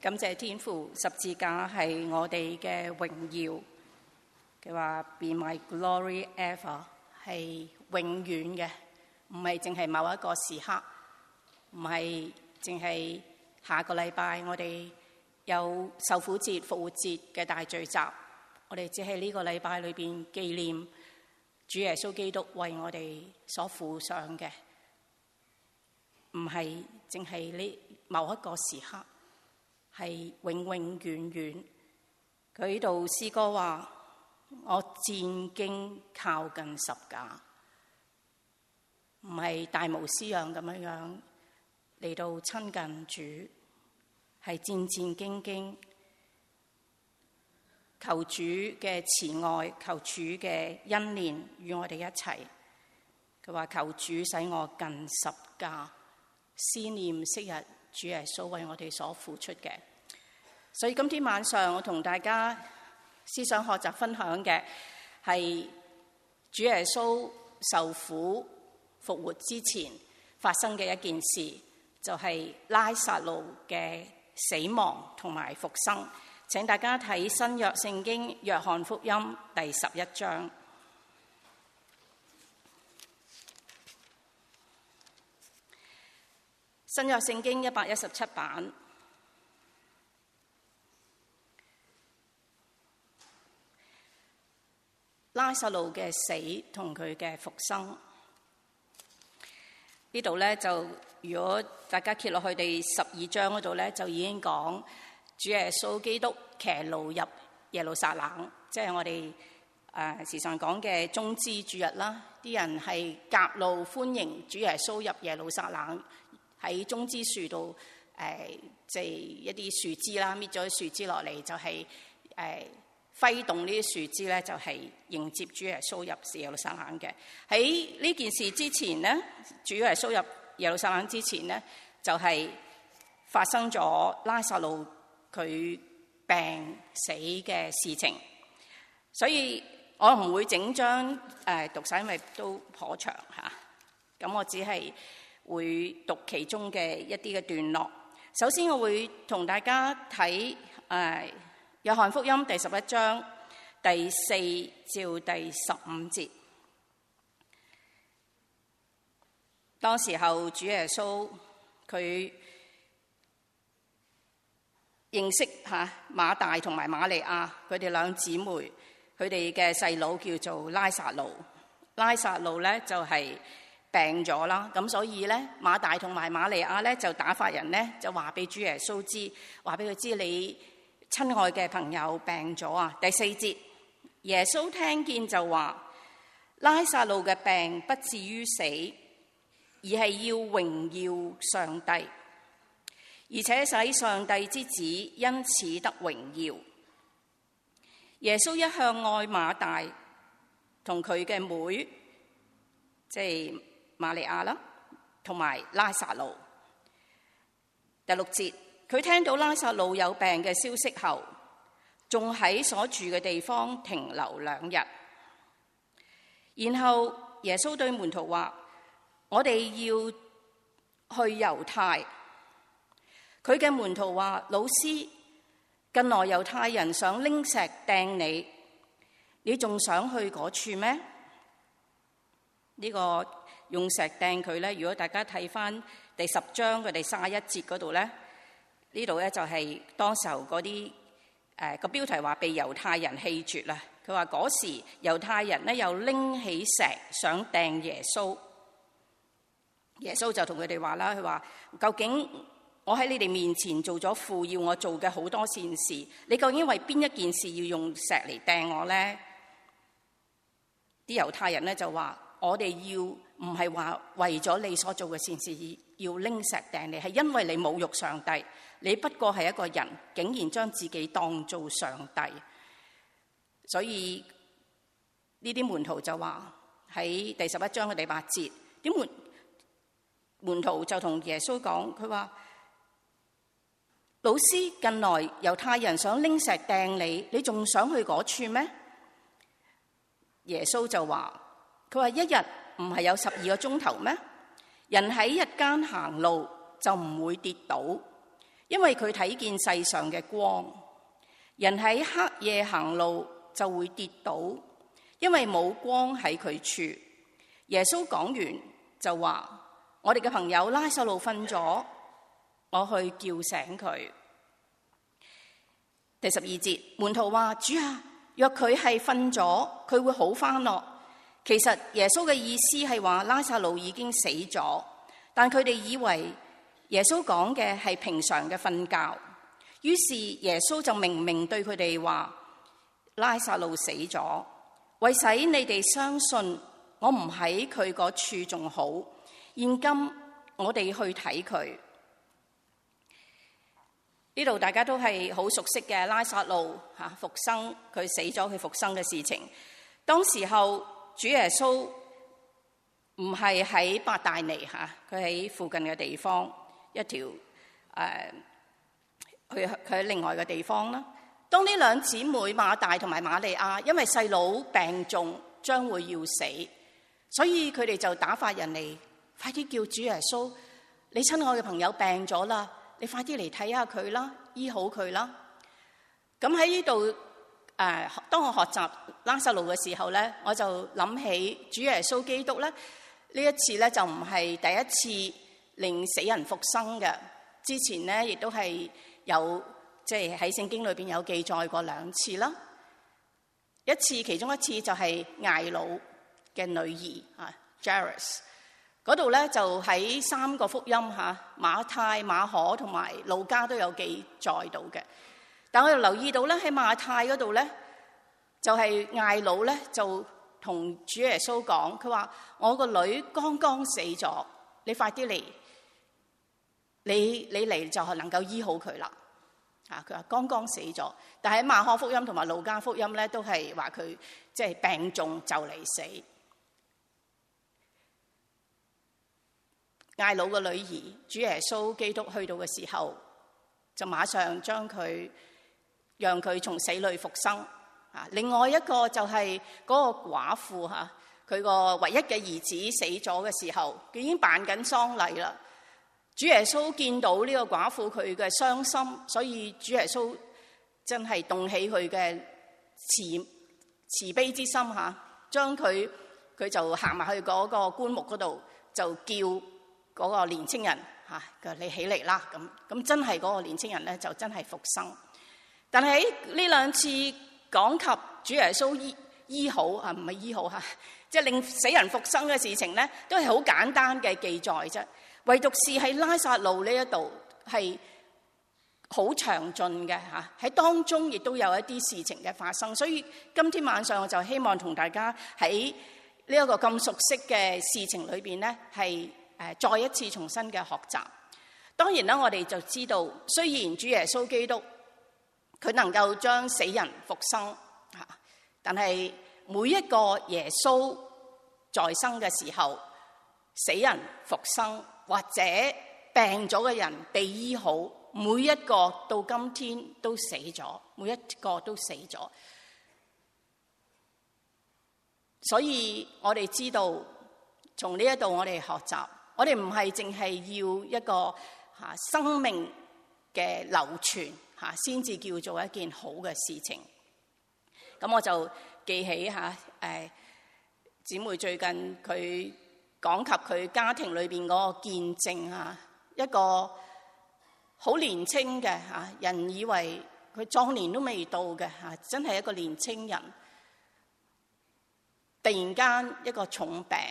感謝天父，十字架係我哋嘅榮耀。佢話 Be my glory ever 係永遠嘅，唔係淨係某一個時刻，唔係淨係下個禮拜我哋有受苦節、復活節嘅大聚集，我哋只係呢個禮拜裏邊紀念主耶穌基督為我哋所付上嘅，唔係淨係呢某一個時刻，係永永遠遠。佢呢度詩歌話：我戰兢靠近十架，唔係大模斯樣咁樣嚟到親近主，係戰戰兢兢，求主嘅慈愛，求主嘅恩憐與我哋一齊。佢話：求主使我近十架，思念昔日主耶穌為我哋所付出嘅。所以今天晚上我同大家思想學習分享嘅係主耶穌受苦復活之前發生嘅一件事，就係拉撒路嘅死亡同埋復生。請大家睇新約聖經約翰福音第11章。新約聖經117版。拉撒路嘅死同佢嘅復生，呢度咧就如果大家揭落去第12章嗰度咧，就已經講主耶穌基督騎驢入耶路撒冷，即係我哋時常講嘅棕枝主日啦。啲人係夾路歡迎主耶穌入耶路撒冷，喺棕枝樹度即係一啲樹枝啦，搣咗啲樹枝落嚟就係揮動呢啲樹枝咧，就係迎接主耶穌入耶路撒冷嘅。喺呢件事之前呢，主耶穌入耶路撒冷之前呢，就係發生咗拉撒路佢病死嘅事情。所以我唔會整章讀晒，因為都頗長嚇。咁我只係會讀其中嘅一啲嘅段落。首先我會同大家睇約翰福音第11章第4至第15節。當時候主耶穌佢認識馬大同埋瑪利亞，佢哋兩姊妹，佢哋嘅細佬叫做拉撒路。拉撒路咧就係病咗啦，咁所以咧馬大同埋瑪利亞咧就打發人咧就話俾主耶穌知，話俾佢知你親愛嘅朋友病咗啊！第4節，耶穌聽見就話：拉撒路嘅病不至於死，而係要榮耀上帝，而且使上帝之子因此得榮耀。耶穌一向愛馬大同佢嘅妹，即係瑪利亞啦，同埋拉撒路。第6節。佢聽到拉撒路有病嘅消息後，仲喺所住嘅地方停留2日。然後耶穌對門徒話：我哋要去猶太。佢嘅門徒話：老師，近來猶太人想拎石掟你，你仲想去嗰處咩？呢個用石掟佢咧，如果大家睇翻第10章嘅第31節嗰度咧。呢度咧就係當時候嗰啲個標題話被猶太人棄絕啦。佢話嗰時猶太人咧又拎起石想掟耶穌，耶穌就同佢哋話啦，佢話：究竟我喺你哋面前做咗父要我做嘅好多善事，你究竟為邊一件事要用石嚟掟我咧？啲猶太人咧就話：我哋要唔係話為咗你所做嘅善事要拎石掟你，係因為你侮辱上帝。你不過係一個人，竟然將自己當做上帝。所以呢啲門徒就話喺第11章嘅第8節，啲門徒就同耶穌講，佢話：老師，近來猶太人想拎石掟你，你仲想去嗰處咩？耶穌就話：佢話一日唔係有12個鐘頭咩？人喺日間行路就唔會跌倒。 因為佢睇見世上嘅光。人喺黑夜行路就會跌倒，因為冇光喺佢處。耶穌講完就話：我哋嘅朋友拉撒路瞓咗，我去叫醒佢。第12節，門徒話：主啊，若佢係瞓咗，佢會好返咯。其實耶穌嘅意思係話拉撒路已經死咗，但佢哋以為耶穌講嘅係平常嘅瞓覺。於是耶穌就明明對佢哋話：拉撒路死咗，為使你哋相信我唔喺佢嗰處仲好。現今我哋去睇佢。呢度大家都係好熟悉嘅拉撒路復生，佢死咗佢復生嘅事情。當時候主耶穌唔係喺伯大尼，佢喺附近嘅地方一條佢喺另外嘅地方啦。當呢兩姊妹馬大同埋瑪利亞因為細佬病重將會要死，所以佢哋就打發人嚟，快啲叫主耶穌，你親愛嘅朋友病咗啦，你快啲嚟睇下佢啦，醫好佢啦。咁喺呢度當我學習拉撒路嘅時候咧，我就諗起主耶穌基督咧，呢一次咧就唔係第一次令死人復生嘅，之前咧亦都係有即係喺聖經裏邊有記載過2次啦。其中一次就係睚魯嘅女兒Jairus 嗰度咧，就喺3個福音馬太、馬可同埋路加都有記載到嘅。但我又留意到咧，喺馬太嗰度咧，就係睚魯咧就同主耶穌講，佢話我個女剛剛死咗，你快啲嚟，你嚟就係能夠醫好佢啦。佢話剛剛死咗，但係喺馬可福音同埋路加福音咧，都係話佢即係病重就嚟死。睚魯嘅女兒主耶穌基督去到嘅時候，就馬上讓佢從死裏復生。另外一個就係嗰個寡婦，佢個唯一嘅兒子死咗嘅時候，佢已經辦緊喪禮啦。主耶穌見到呢個寡婦佢嘅傷心，所以主耶穌真係動起佢嘅慈悲之心，將佢就行埋去嗰個棺木嗰度，就叫嗰個年青人你起嚟啦。咁真係嗰個年青人咧就真係復生。但係喺呢2次講及主耶穌醫好唔係醫好即係令死人復生嘅事情咧，都係好簡單嘅記載啫。唯獨是喺拉撒路呢一度係好詳盡嘅喺當中亦都有一啲事情嘅發生。所以今天晚上我就希望同大家喺呢一個咁熟悉嘅事情裏邊咧，係再一次重新嘅學習。當然啦，我哋就知道，雖然主耶穌基督佢能夠將死人復生，但係每一個耶穌在生嘅時候，死人復生或者病咗嘅人被醫好，每一個到今天都死咗，每一個都死咗。所以我哋知道，從呢一度我哋學習，我哋唔係淨係要一個生命嘅流傳先至叫做一件好嘅事情。咁我就記起姊妹最近佢講及佢家庭裏邊嗰個見證，一個好年輕嘅人以為佢壯年都未到嘅真係一個年輕人，突然間一個重病，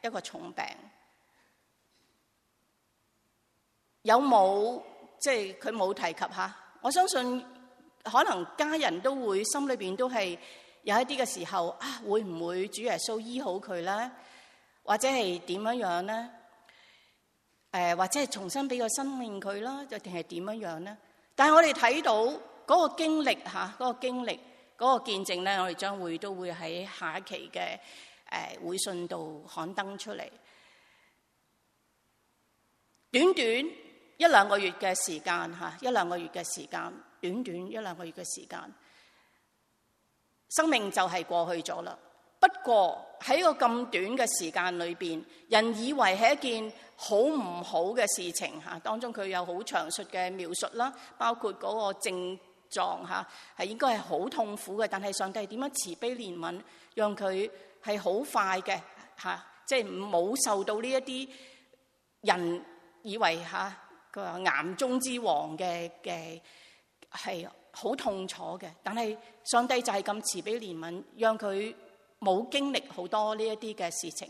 有冇即係佢冇提及我相信可能家人都會心裏邊都係有一啲嘅時候會唔會主耶穌醫好佢咧？或者係點樣咧？或者係重新俾個生命佢啦，就定係點樣咧？但係我哋睇到嗰個經歷嗰個見證咧，我哋將會都會喺下一期嘅會信度刊登出嚟。短短1-2個月嘅時間1-2個月嘅時間，短短1-2個月嘅時間，生命就係過去咗啦。不不過喺個咁短嘅時間裏邊，人以為係一件好唔好嘅事情嚇。當中佢有好詳述嘅描述啦，包括嗰個症狀嚇係應該係好痛苦嘅，但係上帝點樣慈悲憐憫，讓佢係好快嘅嚇，即係冇受到呢一啲人以為嚇佢話癌中之王嘅係好痛楚嘅，但係上帝就係咁慈悲憐憫，讓佢冇經歷好多呢一啲嘅事情。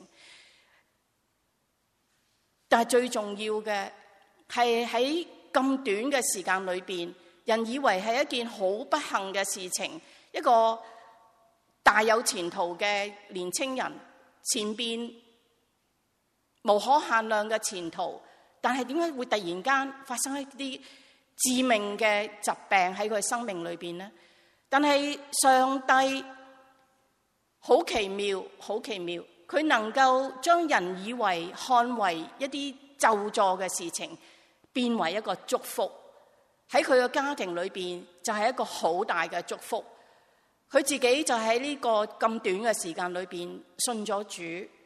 但係最重要嘅係喺咁短嘅時間裏邊，人以為係一件好不幸嘅事情，一個大有前途嘅年青人，前邊無可限量嘅前途，但係點解會突然間發生一啲致命嘅疾病喺佢生命裏邊呢？但係上帝好奇妙，好奇妙，佢能夠將人以為看為一啲咒詛嘅事情，變為一個祝福。喺佢嘅家庭裏邊就係一個好大嘅祝福。佢自己就喺呢個咁短嘅時間裏邊信咗主。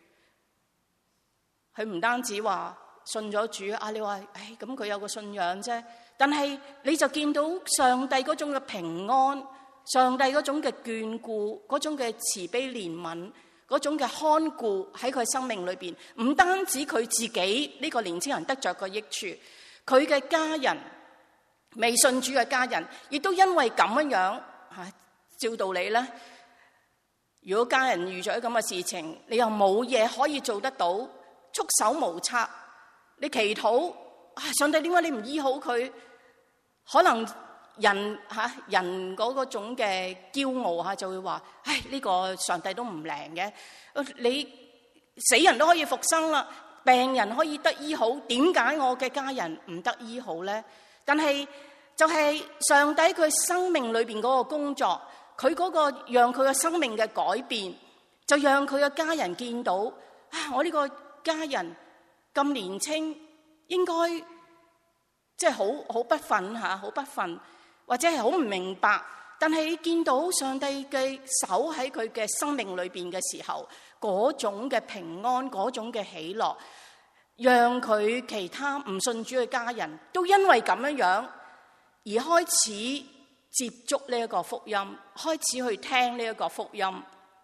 佢唔單止話信咗主啊，你話咁佢有個信仰啫，但係你就見到上帝嗰種嘅平安，上帝嗰種嘅眷顧，嗰種嘅慈悲憐憫，嗰種嘅看顧喺佢生命裏邊。唔單止佢自己呢個年輕人得着個益處，佢嘅家人，未信主嘅家人，亦都因為咁樣吓，照道理咧，如果家人遇咗咁嘅事情，你又冇嘢可以做得到，束手無策，你祈禱上帝點解你唔醫好佢？可能人嗰種嘅驕傲吓，就會話呢個上帝都唔靈嘅，你死人都可以復生啦，病人可以得醫好，點解我嘅家人唔得醫好咧？但係就係上帝佢生命裏邊嗰個工作，佢嗰個讓佢嘅生命嘅改變，就讓佢嘅家人見到我呢個家人咁年輕，應該即係好不忿吓，好不忿，或者係好唔明白。但係見到上帝嘅手喺佢嘅生命裏邊嘅時候，嗰種嘅平安，嗰種嘅喜樂，讓佢其他唔信主嘅家人都因為咁樣而開始接觸呢一個福音，開始去聽呢一個福音。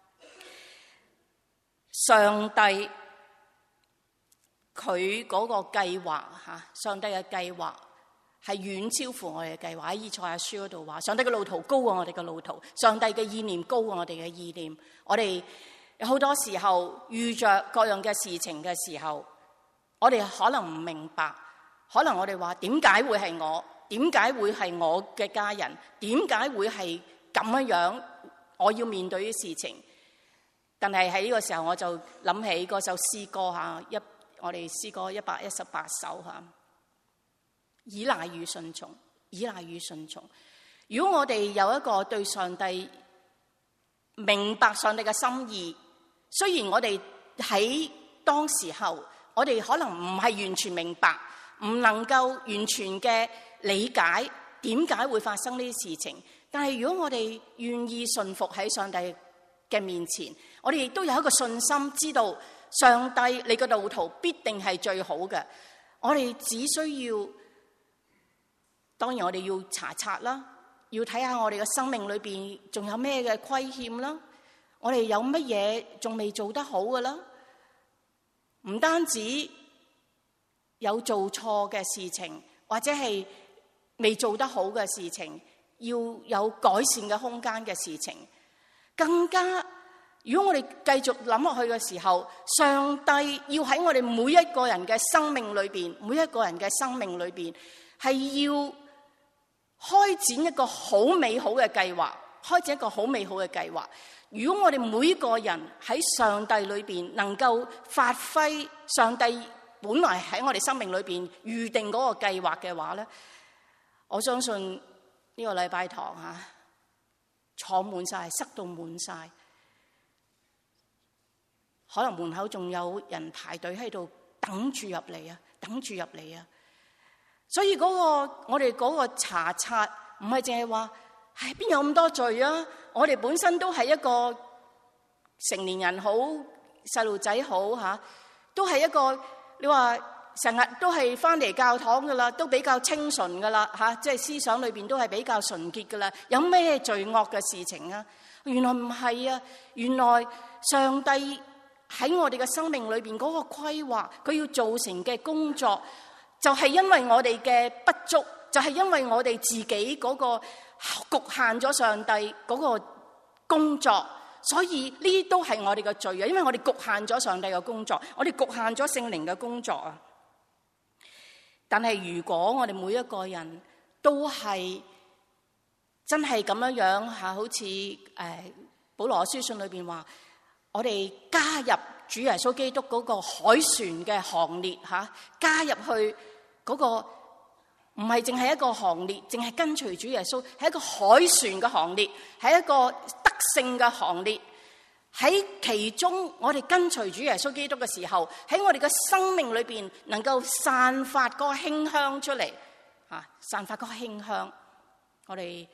上帝佢嗰個計劃吓，上帝嘅計劃係遠超乎我哋嘅計劃。喺以賽亞書嗰度話，上帝嘅路途高過我哋嘅路途，上帝嘅意念高過我哋嘅意念。我哋有好多時候遇着各樣嘅事情嘅時候，我哋可能唔明白，可能我哋話點解會係我？點解會係我嘅家人？點解會係咁樣？我要面對啲事情。但係喺呢個時候，我就諗起嗰首詩歌吓，我哋詩歌118首吓，依賴與順從，依賴與順從。如果我哋有一個對上帝明白上帝嘅心意，雖然我哋喺當時候，我哋可能唔係完全明白，唔能夠完全嘅理解點解會發生呢啲事情，但係如果我哋願意順服喺上帝嘅面前，我哋亦都有一個信心，知道上帝你嘅路途必定係最好嘅。我哋只需要，當然我哋要查察啦，要睇下我哋嘅生命裏邊仲有咩嘅虧欠啦，我哋有乜嘢仲未做得好嘅啦。唔單止有做錯嘅事情，或者係未做得好嘅事情，要有改善嘅空間嘅事情，更加如果我哋繼續諗落去嘅時候，上帝要喺我哋每一個人嘅生命裏邊，每一個人嘅生命裏邊係要開展一個好美好嘅計劃，開展一個好美好嘅計劃。如果我哋每一個人喺上帝裏邊能夠發揮上帝本來喺我哋生命裏邊預定嗰個計劃嘅話咧，我相信呢個禮拜堂坐滿晒，塞到滿晒，可能門口仲有人排隊喺度等住入嚟啊，等住入嚟啊。所以我哋嗰個查察唔係淨係話邊有咁多罪啊，我哋本身都係一個成年人好，細路仔好嚇，都係一個你話成日都係翻嚟教堂噶啦，都比較清純噶啦嚇，即係思想裏邊都係比較純潔噶啦。有咩罪惡嘅事情啊？原來唔係啊！原來上帝喺我哋嘅生命裏邊嗰個規劃，佢要做成嘅工作，就係因為我哋嘅不足，就係因為我哋自己嗰個局限咗上帝嗰個工作，所以呢啲都係我哋嘅罪啊！因為我哋局限咗上帝嘅工作，我哋局限咗聖靈嘅工作啊！但係如果我哋每一個人都係真係咁樣樣嚇，好似保羅書信裏邊話，我哋加入主耶穌基督嗰個海船嘅行列嚇，加入去嗰個唔係淨係一個行列，淨係跟隨主耶穌，係一個海船嘅行列，係一個得勝嘅行列。喺其中，我哋跟隨主耶穌基督嘅時候，喺我哋嘅生命裏邊能夠散發嗰個馨香出嚟嚇，散發嗰個馨香。我哋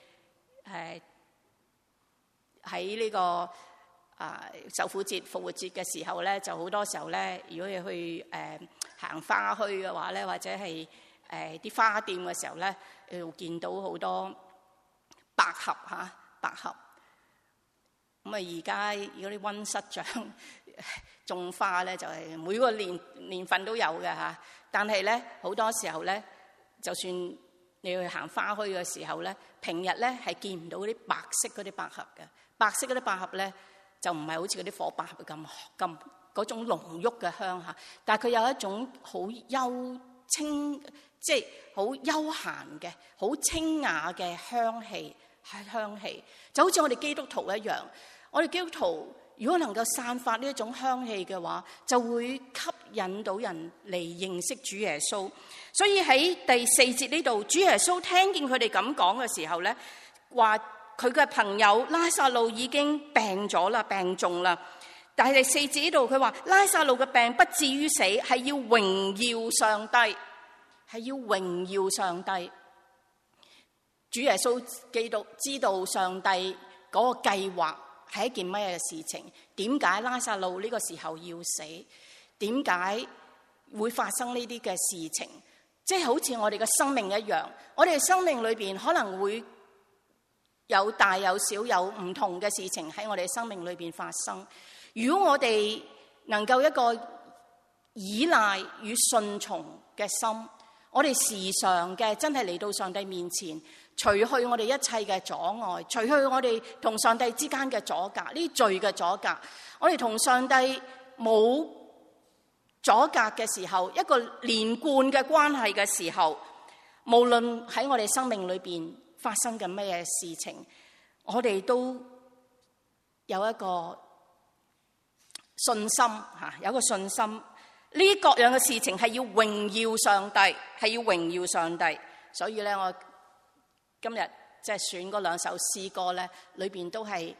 喺呢個受苦節、復活節嘅時候咧，就好多時候咧，如果你去行花墟嘅話咧，或者係啲花店嘅時候咧，你會見到好多百合嚇，百合。咁啊，而家如果啲溫室長種花咧，就係每個年份都有嘅嚇。但係咧，好多時候咧，就算你去行花墟嘅時候咧，平日咧係見唔到啲白色嗰啲百合嘅。白色嗰啲百合咧，就唔係好似嗰啲火百合咁嗰種濃郁嘅香嚇。但係佢有一種好幽清，即係好悠閒嘅、好清雅嘅香氣，係香氣。就好似我哋基督徒一樣，我哋基督徒如果能夠散發呢一種香氣嘅話，就會吸引到人嚟認識主耶穌。所以喺第4節呢度，主耶穌聽見佢哋咁講嘅時候咧，話佢嘅朋友拉撒路已經病咗啦，病重啦。但係第4節呢度佢話拉撒路嘅病不至於死，係要榮耀上帝，係要榮耀上帝。主耶穌基督知道上帝嗰個計劃係一件乜嘢事情？點解拉撒路呢個時候要死？點解會發生呢啲嘅事情？即係好似我哋嘅生命一樣，我哋生命裏邊可能會有大有小，有唔同嘅事情喺我哋生命裏邊發生。如果我哋能夠一個依賴與順從嘅心，我哋時常嘅真係嚟到上帝面前，除去我哋一切嘅阻礙，除去我哋同上帝之間嘅阻隔，呢啲罪嘅阻隔，我哋同上帝冇阻隔嘅時候，一個連貫嘅關係嘅時候，無論喺我哋生命裏邊發生緊咩事情，我哋都有一個信心嚇，有一個信心，呢各樣嘅事情係要榮耀上帝，係要榮耀上帝。所以咧，我今日即係選嗰兩首詩歌咧，裏邊都係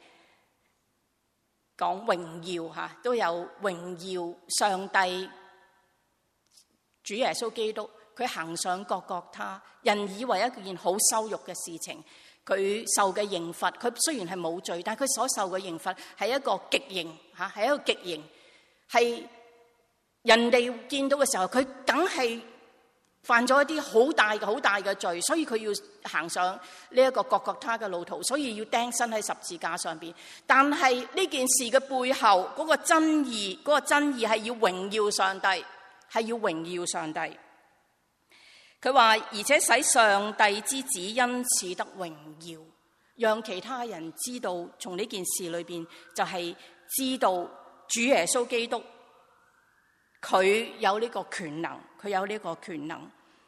講榮耀嚇，都有榮耀上帝。主耶穌基督佢行上各各他，人以為一件好羞辱嘅事情。佢受嘅刑罰，佢雖然係冇罪，但係佢所受嘅刑罰係一個極刑嚇，係一個極刑，係人哋見到嘅時候，佢梗係犯咗一啲好大嘅罪，所以佢要行上呢一個各各他嘅路途，所以要釘身喺十字架上邊。但係呢件事嘅背後嗰個真義，嗰個真義係要榮耀上帝，係要榮耀上帝。佢話，而且使上帝之子因此得榮耀，讓其他人知道，從呢件事裏邊就係知道主耶穌基督佢有呢個權能，佢有呢個權能。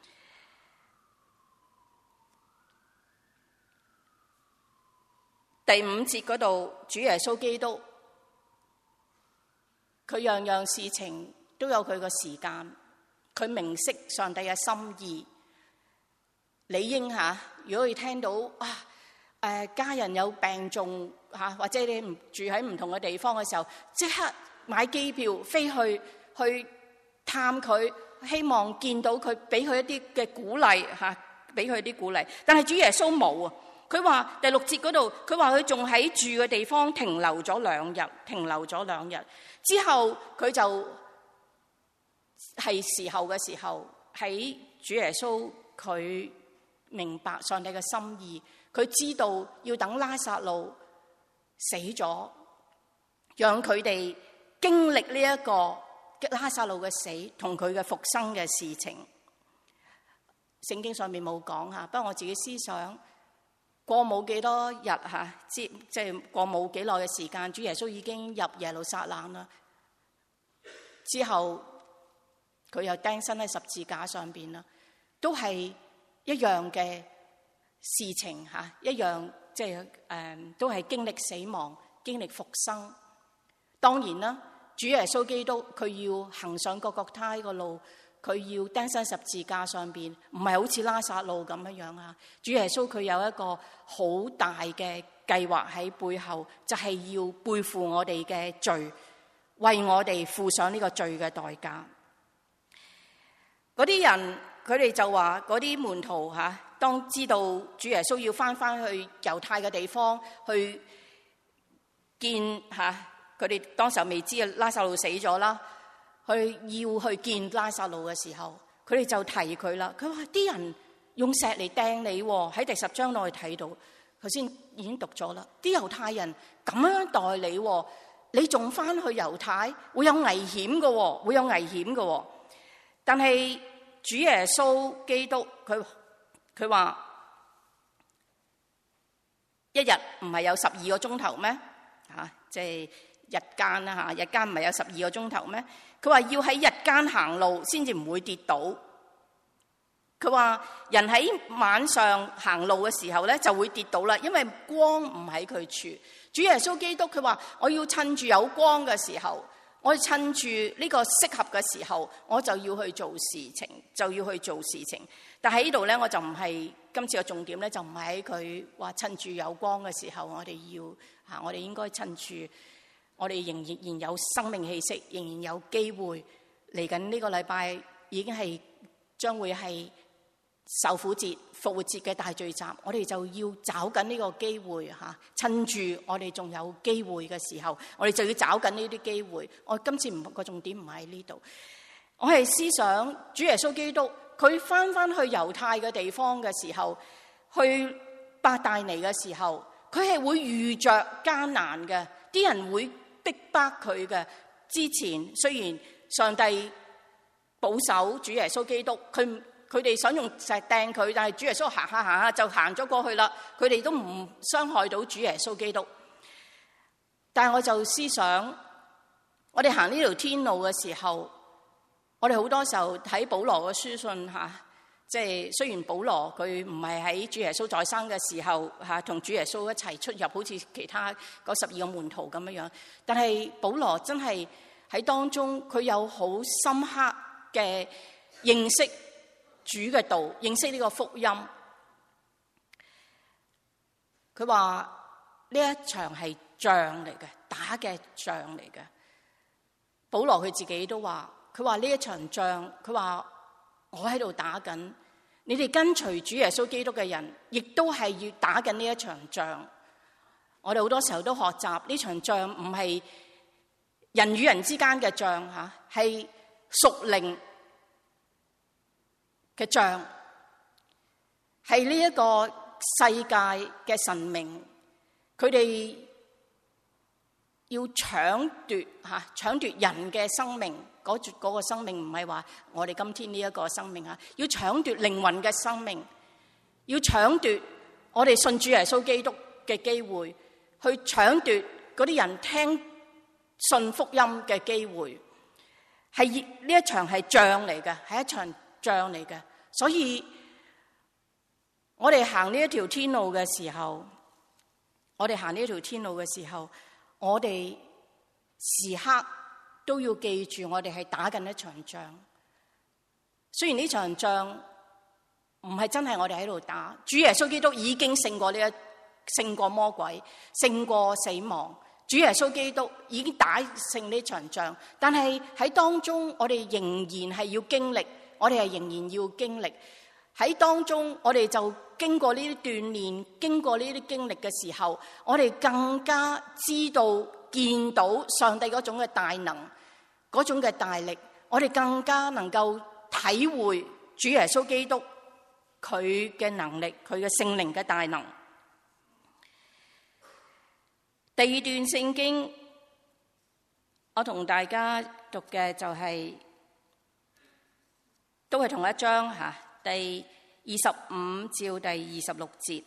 第5節嗰度，主耶穌基督佢樣樣事情都有佢個時間。佢明悉上帝嘅心意，理應嚇。如果佢聽到家人有病重嚇，或者你唔住喺唔同嘅地方嘅時候，即刻買機票飛去探佢，希望見到佢，俾佢一啲嘅鼓勵嚇，俾佢啲鼓勵。但係主耶穌冇啊，佢佢話第6節嗰度，佢話佢仲喺住嘅地方停留咗2日，之後佢就係時候嘅時候，喺主耶穌佢明白上帝嘅心意，佢知道要等拉撒路死咗，讓佢哋經歷呢一個拉撒路嘅死同佢嘅復生嘅事情。聖經上面冇講吓，不過我自己思想，過冇幾多日吓，即係過冇幾耐嘅時間，主耶穌已經入耶路撒冷啦。之後佢又釘身喺十字架上邊啦，都係一樣嘅事情吓，一樣即係都係經歷死亡、經歷復生。當然啦，主耶穌基督佢要行上各各他個路，佢要釘身十字架上邊，唔係好似拉撒路咁樣啊。主耶穌佢有一個好大嘅計劃喺背後，就係要背負我哋嘅罪，為我哋付上呢個罪嘅代價。嗰啲人佢哋就話，嗰啲門徒吓，當知道主耶穌要翻去猶太嘅地方去見吓，佢哋當時候未知拉撒路死咗啦，要去見拉撒路嘅時候，佢哋就提佢啦。佢話啲人用石嚟掟你，喺第10章內睇到，頭先已經讀咗啦。啲猶太人咁樣待你，你仲翻去猶太，會有危險嘅，會有危險嘅。但係主耶穌基督佢話一日唔係有12個鐘頭咩？即係日間啦吓，日間唔係有12個鐘頭咩？佢話要喺日間行路先至唔會跌倒。佢話人喺晚上行路嘅時候咧就會跌倒啦，因為光唔喺佢處。主耶穌基督佢話我要趁住有光嘅時候，我要趁住呢個適合嘅時候，我就要去做事情，但喺呢度咧，我就唔係今次嘅重點咧，就唔係喺佢話趁住有光嘅時候，我哋應該趁住我哋仍然有生命氣息，仍然有機會。嚟緊呢個禮拜已經係將會係受苦節、復活節嘅大聚集，我哋就要找緊呢個機會吓，趁住我哋仲有機會嘅時候，我哋就要找緊呢啲機會。我今次個重點唔喺呢度，我係思想主耶穌基督佢翻去猶太嘅地方嘅時候，去伯大尼嘅時候，佢係會遇着艱難嘅，啲人會逼迫佢嘅。之前雖然上帝保守主耶穌基督，佢哋想用石掟佢，但係主耶穌行下就行咗過去啦。佢哋都唔傷害到主耶穌基督。但係我就思想，我哋行呢條天路嘅時候，我哋好多時候睇保羅嘅書信吓，即係雖然保羅佢唔係喺主耶穌在生嘅時候吓，同主耶穌一齊出入，好似其他嗰12個門徒咁樣，但係保羅真係喺當中，佢有好深刻嘅認識主嘅道，認識呢個福音。佢話呢一場係仗嚟嘅，打嘅仗嚟嘅。保羅佢自己都話，佢話呢一場仗，佢話我喺度打緊，你哋跟隨主耶穌基督嘅人，亦都係要打緊呢一場仗。我哋好多時候都學習呢場仗唔係人與人之間嘅仗吓，係屬靈嘅仗，係呢一個世界嘅神明，佢哋要搶奪人嘅生命，嗰個生命唔係話我哋今天呢一個生命啊，要搶奪靈魂嘅生命，要搶奪我哋信主耶穌基督嘅機會，去搶奪嗰啲人聽信福音嘅機會，係呢一場係仗嚟嘅，係一場仗嚟嘅。所以我哋行呢一條天路嘅時候，我哋時刻都要記住，我哋係打緊一場仗。雖然呢場仗唔係真係我哋喺度打，主耶穌基督已經勝過魔鬼，勝過死亡。主耶穌基督已經打勝呢場仗，但係喺當中我哋仍然係要經歷，我哋係仍然要經歷喺當中，我哋就經過呢啲鍛鍊，經過呢啲經歷嘅時候，我哋更加知道見到上帝嗰種嘅大能，嗰種嘅大力，我哋更加能夠體會主耶穌基督佢嘅能力，佢嘅聖靈嘅大能。第二段聖經，我同大家讀嘅就係、都係同一章吓，第25至第26節。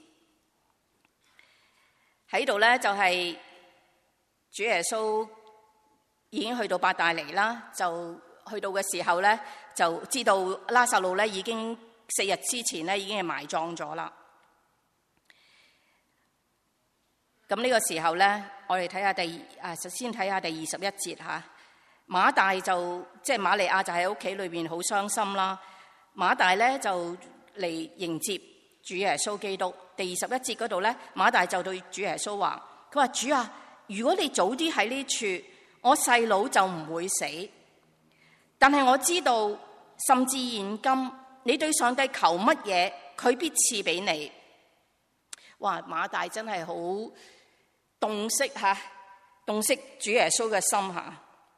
喺度咧就係主耶穌已經去到伯大尼啦，就去到嘅時候咧，就知道拉撒路咧已經4日之前咧已經係埋葬咗啦。咁呢個時候咧，我哋睇下首先睇下第21節吓。馬大就即係瑪利亞就喺屋企裏邊好傷心啦。馬大咧就嚟迎接主耶穌基督。第21節嗰度咧，馬大就對主耶穌話：佢話主啊，如果你早啲喺呢處，我細佬就唔會死。但係我知道，甚至現今你對上帝求乜嘢，佢必賜俾你。哇！馬大真係好洞悉主耶穌嘅心吓，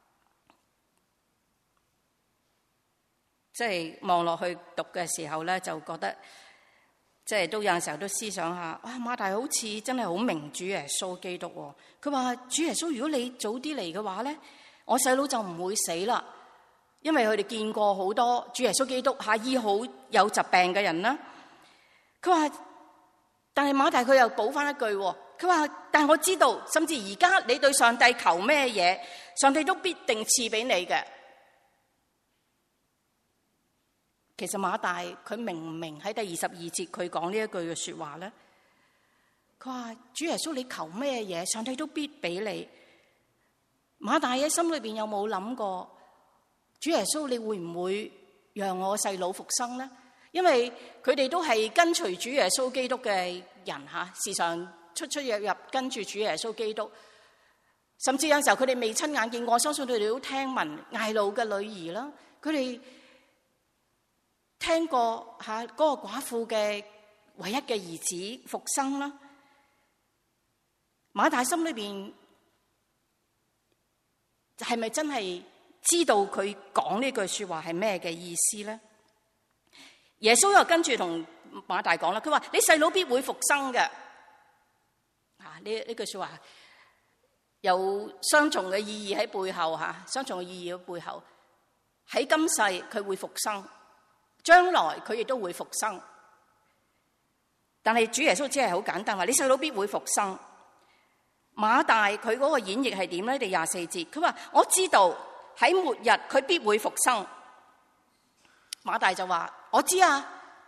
即係望落去讀嘅時候咧，就覺得即係都有陣時候都思想下，哇！馬大好似真係好明主耶穌基督喎。佢話主耶穌，如果你早啲嚟嘅話咧，我細佬就唔會死啦，因為佢哋見過好多主耶穌基督醫好有疾病嘅人啦。佢話，但係馬大佢又補翻一句，佢話：但係我知道，甚至而家你對上帝求咩嘢，上帝都必定賜俾你嘅。其實馬大佢明唔明喺第22節佢講呢一句嘅說話咧？佢話：主耶穌，你求咩嘢，上帝都必俾你。馬大喺心裏邊有冇諗過，主耶穌你會唔會讓我細佬復生咧？因為佢哋都係跟隨主耶穌基督嘅人吓，時常出出入入跟住主耶穌基督，甚至有時候佢哋未親眼見過，我相信佢哋都聽聞睚魯嘅女兒啦，佢哋聽過嗰個寡婦嘅唯一嘅兒子復生啦。馬大心裏邊係咪真係知道佢講呢句說話係咩嘅意思咧？耶穌又跟住同馬大講啦，佢話：你細佬必會復生嘅。呢句說話有雙重嘅意義喺背後吓，雙重嘅意義喺背後。喺今世佢會復生，將來佢亦都會復生。但係主耶穌只係好簡單話：你細佬必會復生。馬大佢嗰個演繹係點咧？第24節，佢話：我知道喺末日佢必會復生。馬大就話：我知啊，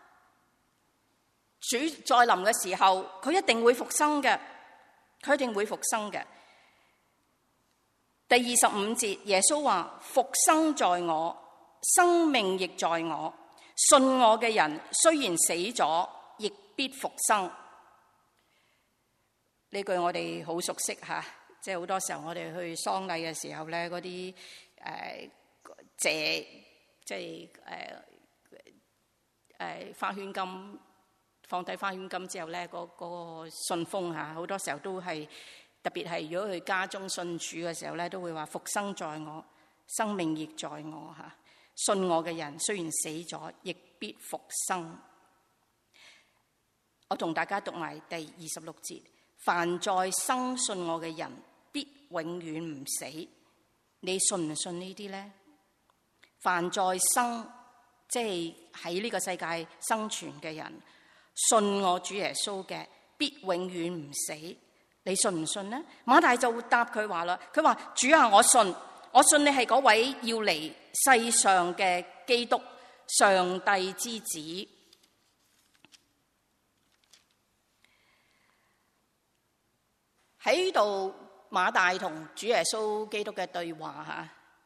主再臨嘅時候，佢一定會復生嘅，佢一定會復生嘅。第25節，耶穌話：復生在我，生命亦在我。信我嘅人雖然死咗，亦必復生。呢句我哋好熟悉吓，即係好多時候我哋去喪禮嘅時候咧，嗰啲謝即係花圈金，放低花圈金之後咧，嗰個信封吓，好多時候都係特別係如果佢家中信主嘅時候咧，都會話：復生在我，生命亦在我吓。信我嘅人雖然死咗，亦必復生。我同大家讀埋第26節。凡在生信我嘅人，必永遠唔死。你信唔信呢啲咧？凡在生，即係喺呢個世界生存嘅人，信我主耶穌嘅，必永遠唔死。你信唔信呢？馬大就答佢話啦，佢話：主啊，我信你係嗰位要嚟世上嘅基督，上帝之子。喺度馬大同主耶穌基督嘅對話吓，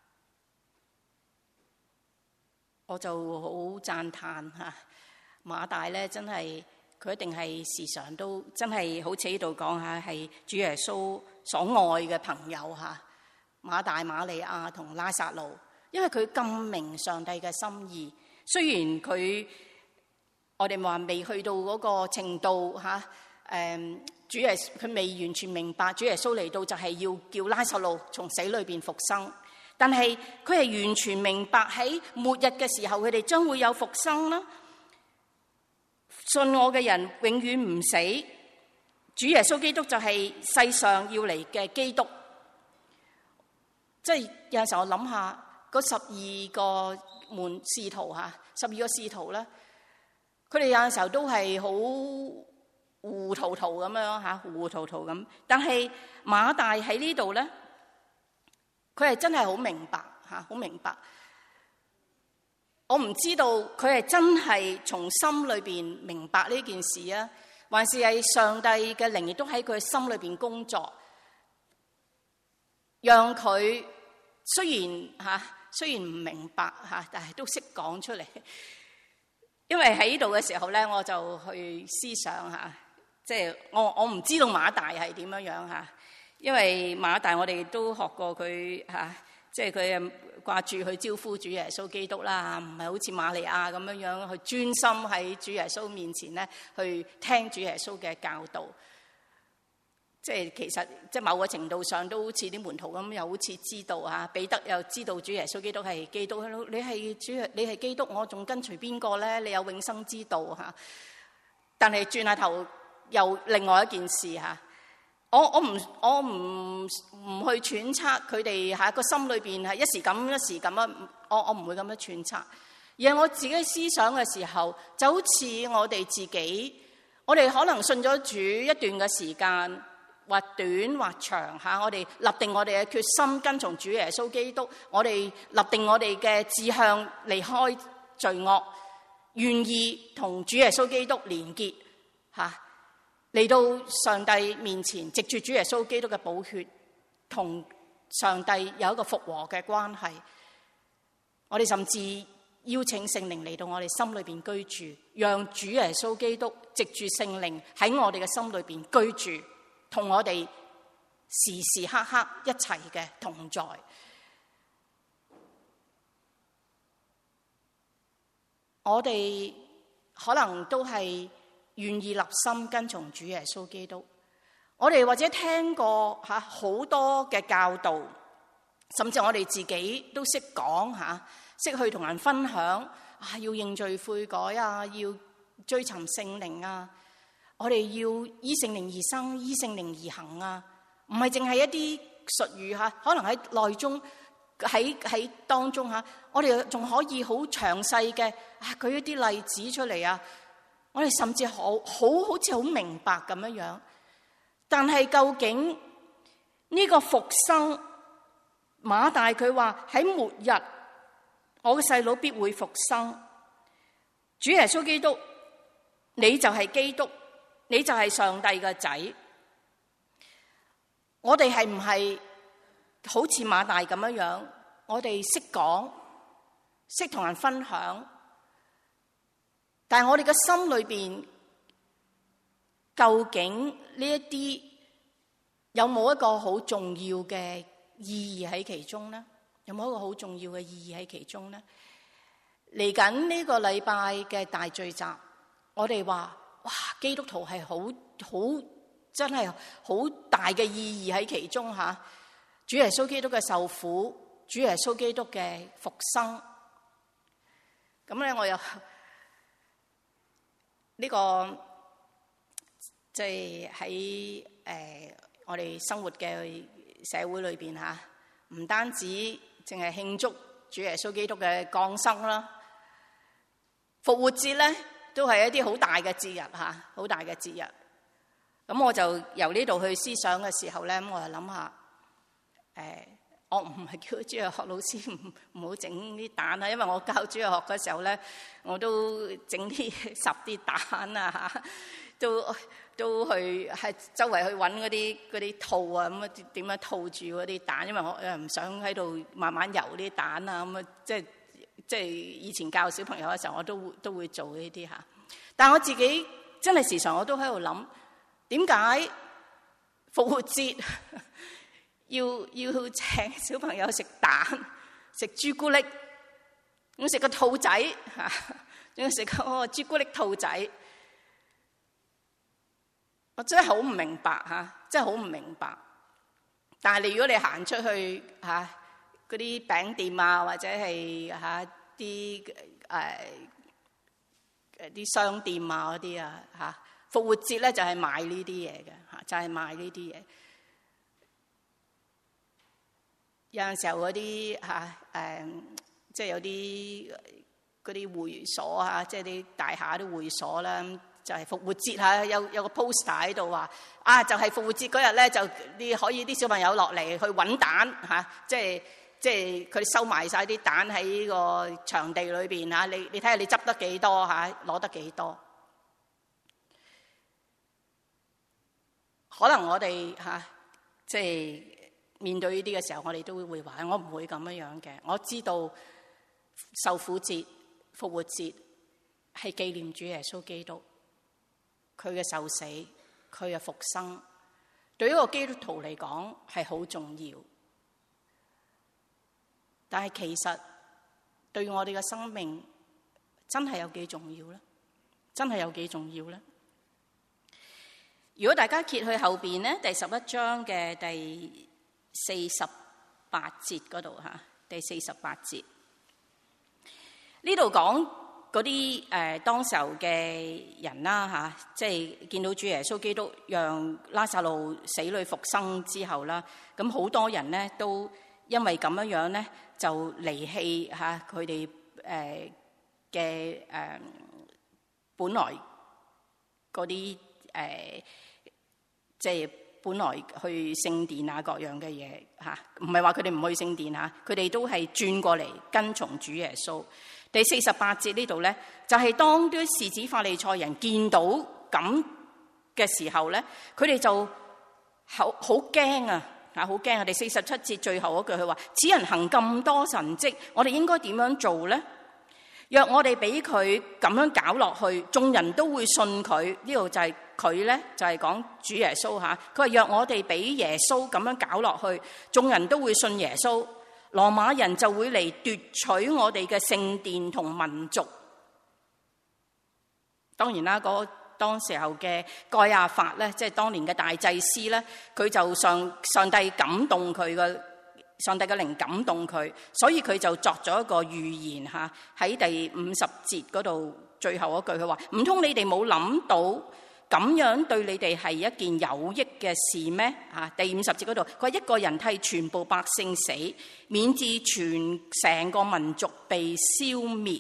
我就好讚嘆吓。馬大咧真係佢一定係時常都真係好似呢度講下係主耶穌所愛嘅朋友吓。馬大、瑪利亞同拉撒路，因為佢咁明上帝嘅心意，雖然佢我哋話未去到嗰個程度嚇，主耶穌佢未完全明白主耶穌嚟到就係要叫拉撒路從死裏邊復生，但係佢係完全明白喺末日嘅時候佢哋將會有復生啦。信我嘅人永遠唔死，主耶穌基督就係世上要嚟嘅基督。即係有陣時候我諗下嗰12個門使徒嚇，12個使徒咧，佢哋有陣時候都係好糊塗塗咁樣嚇，糊糊塗塗咁。但係馬大喺呢度咧，佢係真係好明白嚇，好明白。我唔知道佢係真係從心裏邊明白呢件事啊，還是係上帝嘅靈亦都喺佢心裏邊工作，讓佢雖然唔明白嚇，但係都識講出嚟。因為喺呢度嘅時候咧，我就去思想嚇，即係我唔知道馬大係點樣樣嚇，因為馬大我哋都學過佢嚇，即係佢掛住去招呼主耶穌基督啦，唔係好似瑪利亞咁樣樣去專心喺主耶穌面前咧去聽主耶穌嘅教導。即係其實即係某個程度上都好似啲門徒咁，又好似知道嚇，彼得又知道主耶穌基督係基督，你係基督，我仲跟隨邊個咧？你有永生之道嚇。但係轉下頭又另外一件事嚇，我唔去揣測佢哋喺個心裏邊係一時咁一時咁啊！我唔會咁樣揣測，而係我自己思想嘅時候，就好似我哋自己，我哋可能信咗主一段嘅時間。或短或長嚇，我哋立定我哋嘅決心跟從主耶穌基督，我哋立定我哋嘅志向離開罪惡，願意同主耶穌基督連結嚇，嚟到上帝面前，藉住主耶穌基督嘅寶血，同上帝有一個復和嘅關係。我哋甚至邀請聖靈嚟到我哋心裏邊居住，讓主耶穌基督藉住聖靈喺我哋嘅心裏邊居住。同我哋時時刻刻一齊嘅同在，我哋可能都係願意立心跟從主耶穌基督。我哋或者聽過好多嘅教導，甚至我哋自己都識講識去同人分享要認罪悔改啊，要追尋聖靈啊。我哋要依聖靈而生，依聖靈而行啊！唔係淨係一啲術語嚇，可能喺內中喺當中嚇，我哋仲可以好詳細嘅舉一啲例子出嚟啊！我哋甚至好似好明白咁樣樣，但係究竟呢個復生，馬大佢話喺末日，我嘅細佬必會復生。主耶穌基督，你就係基督。你就係上帝嘅仔，我哋係唔係好似馬大咁樣樣？我哋識講，識同人分享，但係我哋嘅心裏邊，究竟呢一啲有冇一個好重要嘅意義喺其中呢？有冇一個好重要嘅意義喺其中呢？嚟緊呢個禮拜嘅大聚集，我哋話。哇！基督徒係好真係好大嘅意義喺其中嚇。主耶穌基督嘅受苦，主耶穌基督嘅復生。咁咧，我又呢個即係喺我哋生活嘅社會裏邊嚇，唔單止淨係慶祝主耶穌基督嘅降生啦，復活節咧。都係一啲好大嘅節日嚇，好大嘅節日。咁我就由呢度去思想嘅時候咧，咁我就諗下，我唔係叫主日學老師唔好整啲蛋啊，因為我教主日學嘅時候咧，我都整啲烚啲蛋啊嚇，都去喺周圍去揾嗰啲套啊，咁啊點樣套住嗰啲蛋，因為我又唔想喺度慢慢游啲蛋啊，咁啊即係以前教小朋友嘅時候，我都會做呢啲嚇。但我自己真係時常我都喺度諗，點解復活節要請小朋友食蛋、食朱古力，咁食個兔仔嚇， 仲要食嗰個朱古力兔仔，我真係好唔明白嚇，真係好唔明白。但係如果你行出去嚇嗰啲餅店啊，或者係嚇啲啲商店啊嗰啲啊嚇，復活節咧就係賣呢啲嘢嘅嚇，就係賣呢啲嘢。有陣時候嗰啲即係有啲嗰啲會所啊，即係啲大廈啲會所啦，就係復活節嚇，有個 poster 喺度話就係復活節嗰日咧，就你可以啲小朋友落嚟去揾蛋嚇，即係佢哋收埋晒啲蛋喺個場地裏邊嚇，你睇下你執得幾多嚇，攞得幾多？可能我哋即係面對呢啲嘅時候，我哋都會話：我唔會咁樣嘅。我知道受苦節、復活節係紀念主耶穌基督佢嘅受死、佢嘅復生，對於一個基督徒嚟講係好重要。但係其實對我哋嘅生命真係有幾重要咧？真係有幾重要咧？如果大家揭去後邊咧，第11章嘅第48節嗰度嚇，第48節呢度講嗰啲當時候嘅人啦嚇，即係見到主耶穌基督讓拉撒路死裏復生之後啦，咁好多人咧都因為咁樣咧就離棄嚇佢哋嘅本來嗰啲即係本來去聖殿啊各樣嘅嘢嚇，唔係話佢哋唔去聖殿嚇，佢哋都係轉過嚟跟從主耶穌。第48節呢度咧，就係當啲士子法利賽人見到咁嘅時候咧，佢哋就好驚啊！好驚啊！第47節最後嗰句佢話：此人行咁多神蹟，我哋應該點樣做咧？若我哋俾佢咁樣搞落去，眾人都會信佢。呢度就係佢咧，就係講主耶穌嚇。佢話：若我哋俾耶穌咁樣搞落去，眾人都會信耶穌。羅馬人就會嚟奪取我哋嘅聖殿同民族。當然啦，當時候嘅該亞法咧，即係當年嘅大祭司咧，佢就上帝感動佢嘅，上帝嘅靈感動佢，所以佢就作咗一個預言嚇，喺第50節嗰度最後一句，佢話：唔通你哋冇諗到咁樣對你哋係一件有益嘅事咩？第50節嗰度，佢話一個人替全部百姓死，免至成個民族被消滅。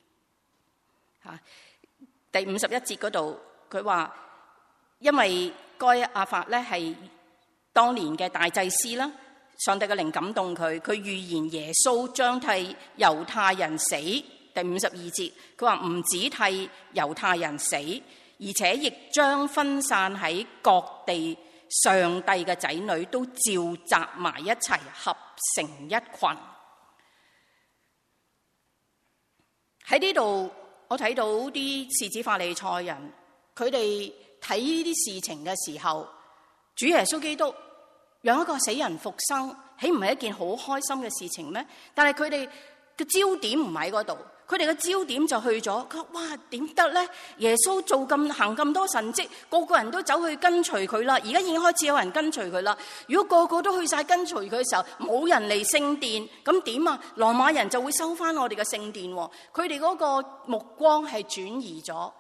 第51節嗰度，佢話因為該亞法咧係當年嘅大祭司啦，上帝嘅靈感動佢，佢預言耶穌將替猶太人死。第52節，佢話唔止替猶太人死，而且亦將分散喺各地上帝嘅仔女都召集埋一齊，合成一群。喺呢度我睇到啲士子法利賽人，佢哋睇呢啲事情嘅時候，主耶穌基督讓一個死人復生，豈唔係一件好開心嘅事情咩？但係佢哋嘅焦點唔喺嗰度，佢哋嘅焦點就去咗，佢話：哇，點得咧？耶穌行咁多神蹟，個個人都走去跟隨佢啦。而家已經開始有人跟隨佢啦。如果個個都去晒跟隨佢嘅時候，冇人嚟聖殿，咁點啊？羅馬人就會收翻我哋嘅聖殿。佢哋嗰個目光係轉移咗。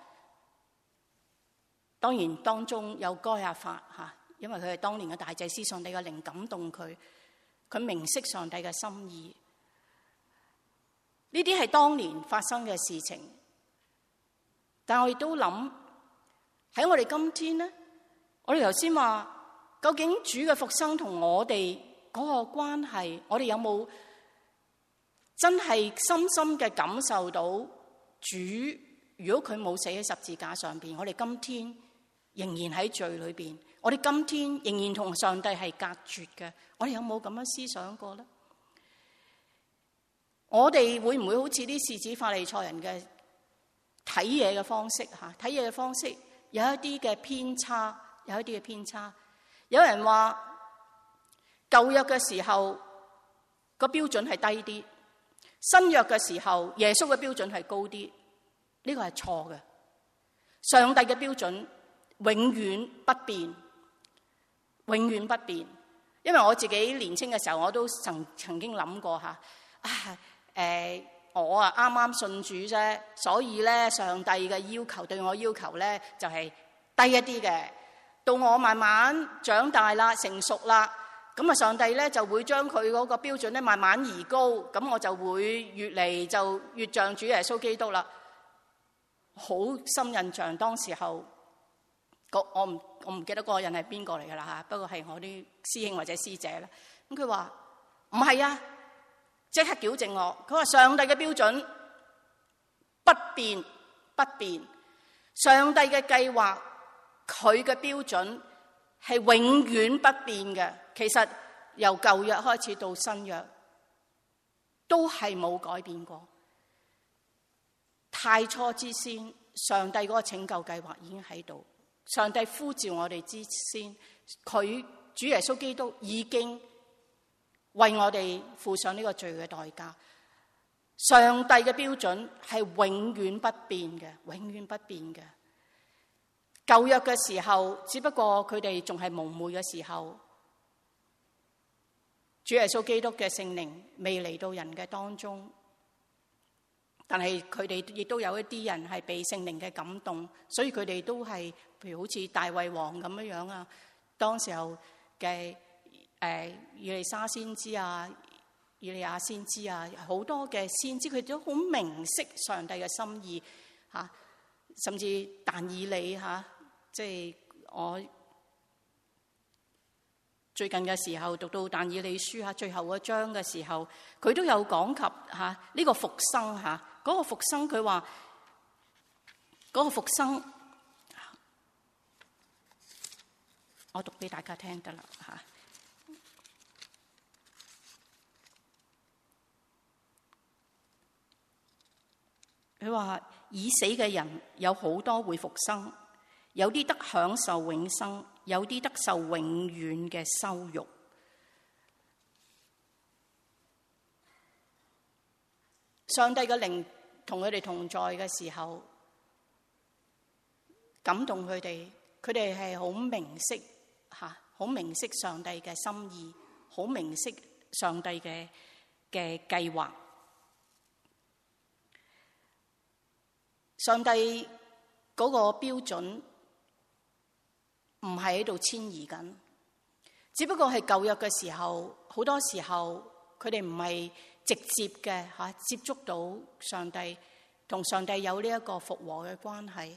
當然當中有該亞法嚇，因為佢係當年嘅大祭司，上帝嘅靈感動佢，佢明悉上帝嘅心意。呢啲係當年發生嘅事情，但我亦都諗喺我哋今天咧，我哋頭先話究竟主嘅復生同我哋嗰個關係，我哋有冇真係深深嘅感受到主？如果佢冇死喺十字架上邊，我哋今天仍然喺罪裏邊，我哋今天仍然同上帝係隔絕嘅，我哋有冇咁樣思想過咧？我哋會唔會好似啲士子法利賽人嘅睇嘢嘅方式嚇？睇嘢嘅方式有一啲嘅偏差，有一啲嘅偏差。有人話舊約嘅時候個標準係低啲，新約嘅時候耶穌嘅標準係高啲。 呢個係錯嘅。上帝嘅標準永遠不變，永遠不變。因為我自己年青嘅時候，我都曾經諗過嚇，我啱啱信主啫，所以咧上帝嘅要求對我要求咧就係低一啲嘅。到我慢慢長大啦、成熟啦，咁啊上帝咧就會將佢嗰個標準咧慢慢移高，咁我就會越嚟就越像主耶穌基督啦。好深印象，當時候我唔記得嗰個人係邊個嚟㗎啦嚇，不過係我啲師兄或者師姐啦。咁佢話唔係啊，即刻矯正我。佢話上帝嘅標準不變不變，上帝嘅計劃佢嘅標準係永遠不變嘅。其實由舊約開始到新約都係冇改變過。太初之先，上帝嗰個拯救計劃已經喺度。上帝呼召我哋之先，佢主耶穌基督已經為我哋付上呢個罪嘅代價。上帝嘅標準係永遠不變嘅，永遠不變嘅。舊約嘅時候，只不過佢哋仲係蒙昧嘅時候，主耶穌基督嘅聖靈未嚟到人嘅當中。但係佢哋亦都有一啲人係被聖靈嘅感動，所以佢哋都係譬如好似大衛王咁樣樣啊。當時候嘅以利沙先知啊、以利亞先知啊，好多嘅先知佢都好明晰上帝嘅心意嚇，甚至但以理嚇，即係我最近嘅時候讀到但以理書嚇最後嗰章嘅時候，佢都有講及嚇呢個復生嚇。嗰個復生，佢話嗰個復生，我讀俾大家聽得啦嚇。佢話已死嘅人有好多會復生，有啲得享受永生，有啲得受永遠嘅羞辱。上帝嘅靈同佢哋同在嘅時候，感動佢哋，佢哋係好明晰嚇，好明晰上帝嘅心意，好明晰上帝嘅計劃。上帝嗰個標準唔係喺度遷移緊，只不過係舊約嘅時候，好多時候佢哋唔係直接嘅嚇接觸到上帝，同上帝有呢一個復和嘅關係。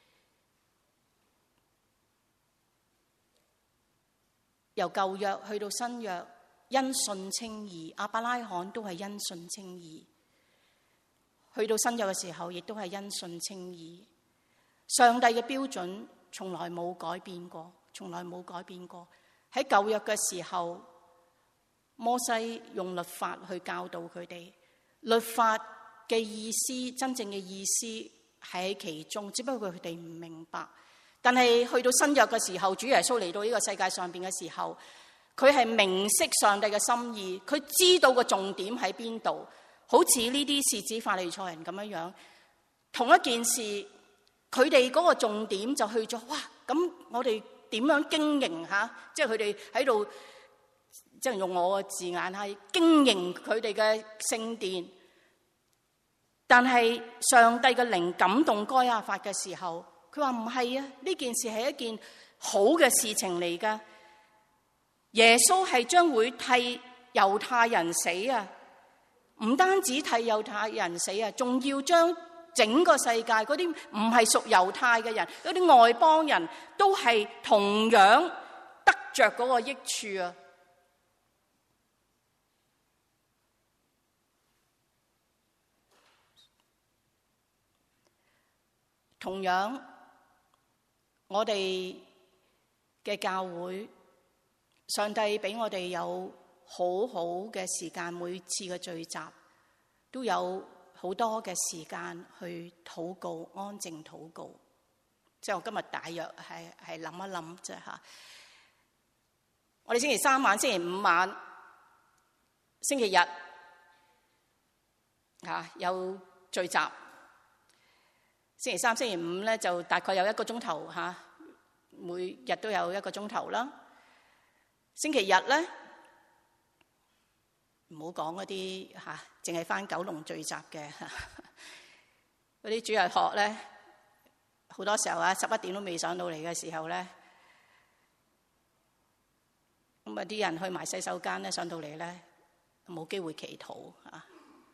由舊約去到新約，因信稱義，亞伯拉罕都係因信稱義。去到新約嘅時候，亦都係因信稱義。上帝嘅標準從來冇改變過，從來冇改變過。喺舊約嘅時候，摩西用律法去教導佢哋，律法嘅意思，真正嘅意思係喺其中，只不過佢哋唔明白。但係去到新約嘅時候，主耶穌嚟到呢個世界上邊嘅時候，佢係明晰上帝嘅心意，佢知道個重點喺邊度。好似呢啲士子法利賽人咁樣樣，同一件事，佢哋嗰個重點就去咗。哇！咁我哋點樣經營吓？即係佢哋喺度，即係用我嘅字眼係經營佢哋嘅聖殿。但係上帝嘅靈感動該亞法嘅時候，佢話唔係啊！呢件事係一件好嘅事情嚟噶。耶穌係將會替猶太人死啊！唔單止替猶太人死啊，仲要將整個世界嗰啲唔係屬猶太嘅人，嗰啲外邦人都係同樣得着嗰個益處啊！同樣，我哋嘅教會，上帝俾我哋有好好嘅時間，每次嘅聚集都有好多嘅時間去禱告，安靜禱告。即係我今日大約係諗一諗啫吓。我哋星期三晚、星期五晚、星期日有聚集。 星期三、星期五咧就大概有1個鐘頭嚇，每日都有1個鐘頭啦。星期日咧唔好講嗰啲嚇，淨係返九龍聚集嘅嗰啲主日學咧，好多時候啊11點都未上到嚟嘅時候咧，咁啊啲人去埋洗手間咧，上到嚟咧冇機會祈禱啊。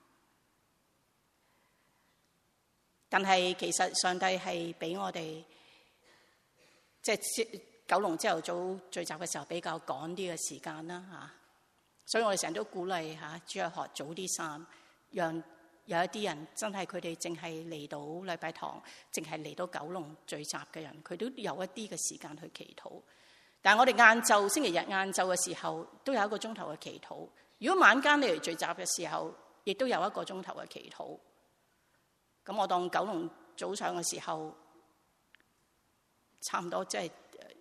但係其實上帝係俾我哋，即係九龍朝頭早聚集嘅時候比較趕啲嘅時間啦嚇，所以我哋成日都鼓勵嚇主日學早啲散，讓有一啲人真係佢哋淨係嚟到禮拜堂，淨係嚟到九龍聚集嘅人，佢都有一啲嘅時間去祈禱。但係我哋晏晝星期日晏晝嘅時候都有1個鐘頭嘅祈禱。如果晚間你嚟聚集嘅時候，亦都有1個鐘頭嘅祈禱。咁我當九龍早上嘅時候，差唔多即係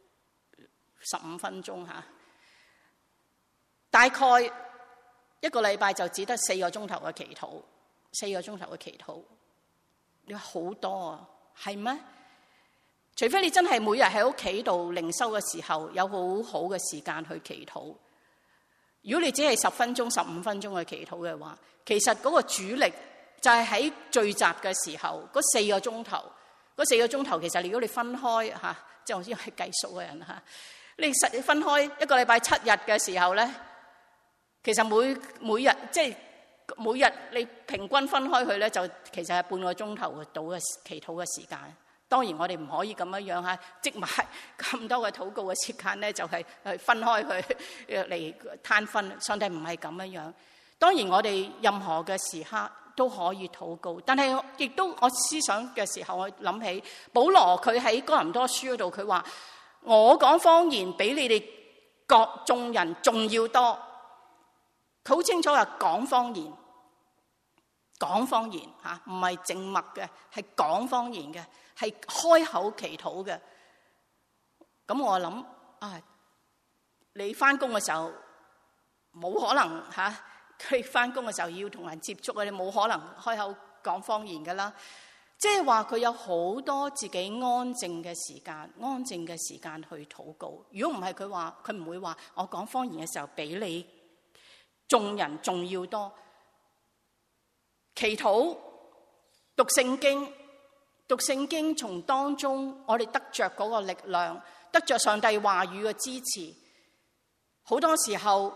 15分鐘嚇。大概1個禮拜就只得4個鐘頭嘅祈禱，4個鐘頭嘅祈禱，你話好多啊，係咩？除非你真係每日喺屋企度靈修嘅時候，有好好嘅時間去祈禱。如果你只係10分鐘、15分鐘去祈禱嘅話，其實嗰個主力就係喺聚集嘅時候，嗰4個鐘頭，嗰4個鐘頭其實如果你分開嚇，即係我知係計數嘅人嚇，你分開1個禮拜7日嘅時候咧，其實每日即係每日你平均分開去咧，就其實係半個鐘頭到嘅祈禱嘅時間。當然我哋唔可以咁樣嚇，積埋咁多嘅禱告嘅時間咧，就係分開佢嚟攤分。上帝唔係咁樣。當然我哋任何嘅時刻都可以禱告，但係亦都我思想嘅時候，我諗起保羅佢喺哥林多書嗰度，佢話我講方言比你哋各眾人仲要多。佢好清楚話講方言，講方言嚇，唔係靜默嘅，係講方言嘅，係開口祈禱嘅。咁我諗啊，你返工嘅時候冇可能嚇，佢返工嘅時候要同人接觸啊，你冇可能開口講方言㗎啦。即係話佢有好多自己安靜嘅時間，安靜嘅時間去禱告。如果唔係佢話，佢唔會話我講方言嘅時候比你眾人仲要多。祈禱、讀聖經，讀聖經從當中我哋得着嗰個力量，得着上帝話語嘅支持。好多時候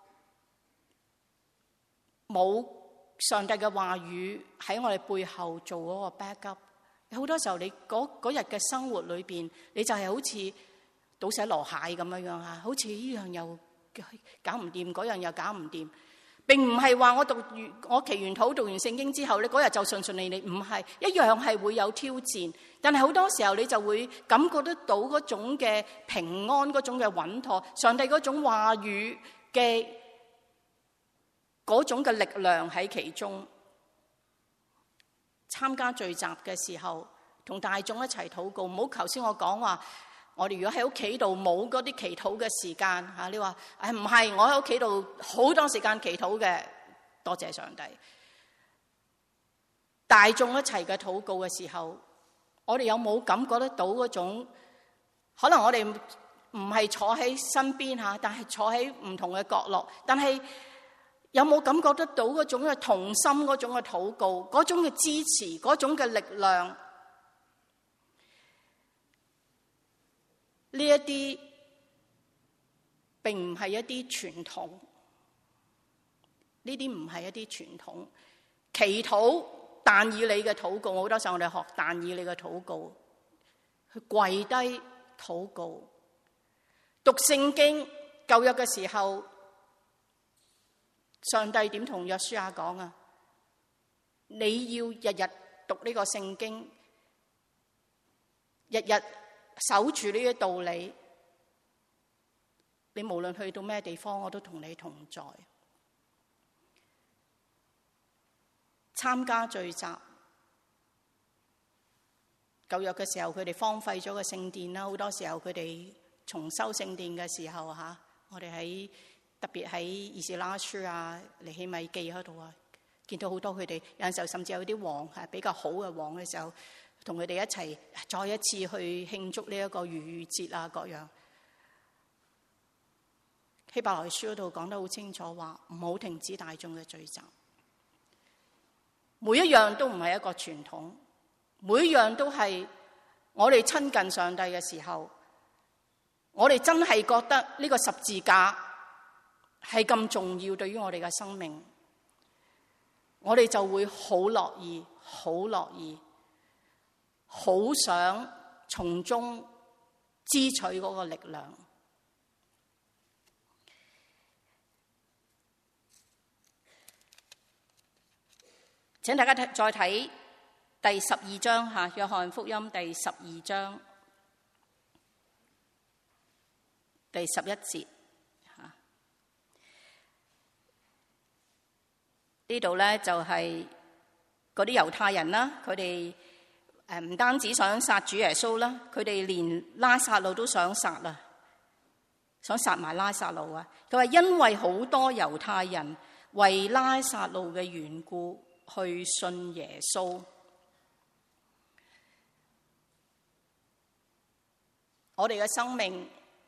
冇上帝嘅話語喺我哋背後做嗰個 backup， 好多時候你嗰日嘅生活裏邊，你就係好似倒瀉籮蟹咁樣嚇，好似呢樣又搞唔掂，嗰樣又搞唔掂。並唔係話我祈完禱讀完聖經之後咧，嗰日就順順利利，唔係，一樣係會有挑戰。但係好多時候你就會感覺得到嗰種嘅平安，嗰種嘅穩妥，上帝嗰種話語嘅嗰種嘅力量喺其中。參加聚集嘅時候，同大眾一齊禱告，唔好頭先我講話。我哋如果喺屋企度冇嗰啲祈禱嘅時間嚇，你話唔係，我喺屋企度好多時間祈禱嘅，多謝上帝。大眾一齊嘅禱告嘅時候，我哋有冇感覺得到嗰種？可能我哋唔係坐喺身邊嚇，但係坐喺唔同嘅角落，但係有冇感覺得到嗰種嘅同心、嗰種嘅禱告、嗰種嘅支持、嗰種嘅力量？呢一啲並唔係一啲傳統，呢啲唔係一啲傳統。祈禱但以理嘅禱告，好多時候我哋學但以理嘅禱告，去跪低禱告。讀聖經舊約嘅時候，上帝點同約書亞講啊？你要日日讀呢個聖經，日日守住呢啲道理，你無論去到咩地方，我都同你同在。參加聚集，舊約嘅時候，佢哋荒廢咗個聖殿啦。好多時候佢哋重修聖殿嘅時候嚇，我哋喺特別喺以斯拉書啊、尼希米記嗰度啊，見到好多佢哋有陣時候甚至有啲王係比較好嘅王嘅時候， 同佢哋一齊再一次去慶祝呢一個逾越節啊，各樣。希伯來書嗰度講得好清楚，話唔好停止大眾嘅聚集。每一樣都唔係一個傳統，每一樣都係我哋親近上帝嘅時候，我哋真係覺得呢個十字架係咁重要，對於我哋嘅生命，我哋就會好樂意、好樂意、好想從中支取嗰個力量。請大家再睇第12章吓，約翰福音第12章第11節吓，呢度咧就係嗰啲猶太人啦，佢哋唔單止想殺主耶穌啦，佢哋連拉撒路都想殺啦，想殺埋拉撒路啊！佢話因為好多猶太人為拉撒路嘅緣故去信耶穌。我哋嘅生命